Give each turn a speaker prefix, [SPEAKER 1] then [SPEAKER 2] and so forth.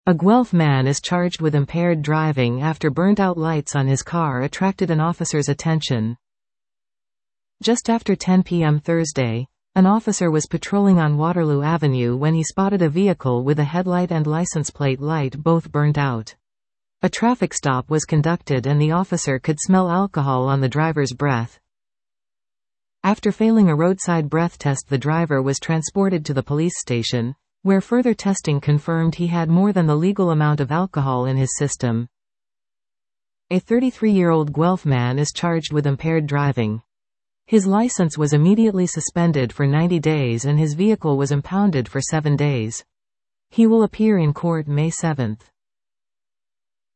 [SPEAKER 1] A Guelph man is charged with impaired driving after burnt-out lights on his car attracted an officer's attention. Just after 10 p.m. Thursday, an officer was patrolling on Waterloo Avenue when he spotted a vehicle with a headlight and license plate light both burnt out. A traffic stop was conducted and the officer could smell alcohol on the driver's breath. After failing a roadside breath test, the driver was transported to the police station, where further testing confirmed he had more than the legal amount of alcohol in his system. A 33-year-old Guelph man is charged with impaired driving. His license was immediately suspended for 90 days and his vehicle was impounded for 7 days. He will appear in court May 7.